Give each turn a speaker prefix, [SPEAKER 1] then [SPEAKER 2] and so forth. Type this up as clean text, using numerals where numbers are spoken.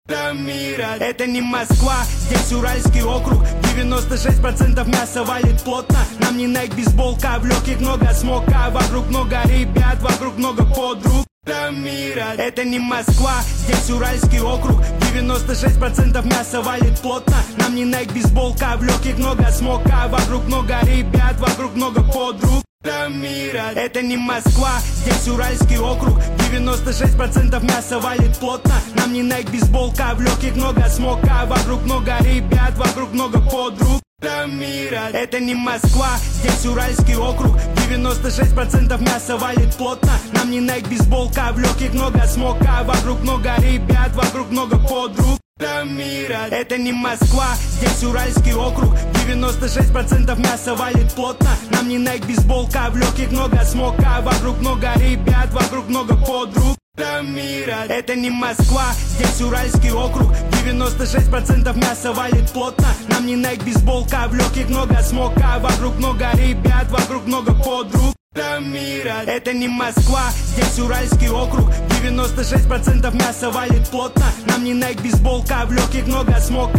[SPEAKER 1] Мира. Это не Москва, здесь Уральский округ. 96% мяса валит плотно. Нам не Nike бейсболка, в легких много смока. Вокруг много ребят, вокруг много подруг. Мира. Это не Москва, здесь Уральский округ. 96% мяса валит плотно. Нам не Nike бейсболка, в легких много смока. Вокруг много ребят, вокруг много подруг. Мира. Это не Москва, здесь Уральский округ. 96% мяса валит плотно. Нам не Nike бейсболка, в легких много смока. Вокруг много ребят, вокруг много подруг. Мира. Это не Москва, здесь Уральский округ. 96% мяса валит плотно. Нам не Nike бейсболка, в легких много смока. Вокруг много ребят, вокруг много подруг. Мира. Это не Москва, здесь Уральский округ. 96% мяса валит плотно. Нам не Nike бейсболка, в легких много смока. Вокруг много ребят, вокруг много подруг. Мира. Это не Москва, здесь Уральский округ. 96% мяса валит плотно. Нам не Nike бейсболка, в легких много смока. Вокруг много ребят, вокруг много подруг. Мира. Это не Москва, здесь Уральский округ. 96% мяса валит плотно. Нам не Nike бейсболка, в легких много смока.